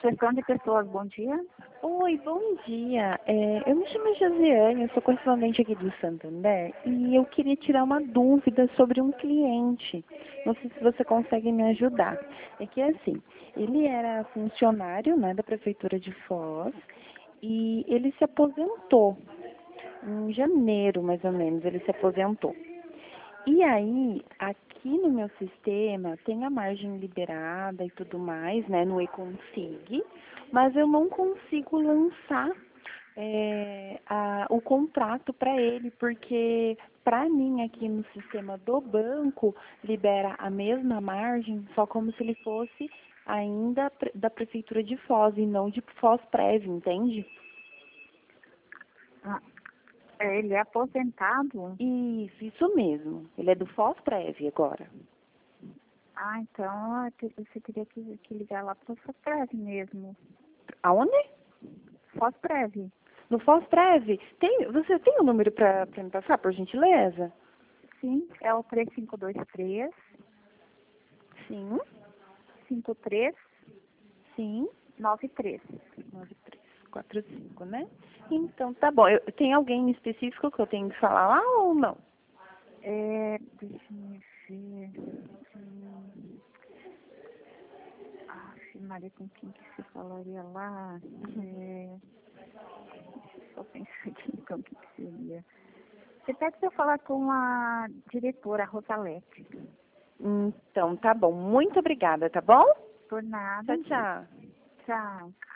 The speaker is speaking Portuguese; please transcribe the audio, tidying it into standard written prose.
Gestão de pessoas, bom dia. Oi, bom dia. Eu me chamo Josiane, eu sou correspondente aqui do Santander e eu queria tirar uma dúvida sobre um cliente. Não sei se você consegue me ajudar. É que assim, ele era funcionário, né, da Prefeitura de Foz e ele se aposentou. Em janeiro, mais ou menos, ele se aposentou. E aí, aqui no meu sistema, tem a margem liberada e tudo mais, né, no eConsig, mas eu não consigo lançar o contrato para ele, porque para mim aqui no sistema do banco libera a mesma margem, só como se ele fosse ainda da Prefeitura de Foz e não de Foz Prévio, entende? Ah, ele é aposentado? Isso mesmo. Ele é do Foz Prévio agora. Ah, então você teria que ligar lá para o FOSPREV mesmo. Aonde? FOSPREV. No Fosprev, você tem o número para me passar, por gentileza? Sim, é o 3523 Sim, 5393. sim. 9345, né? Então, tá bom. Tem alguém específico que eu tenho que falar lá ou não? Deixa eu ver. Maria, com quem que você falaria lá? Deixa eu só pensar aqui com quem que seria. Você pede para eu falar com a diretora, Rosalete. Então, tá bom. Muito obrigada, tá bom? Por nada. Tchau, tchau. Tchau.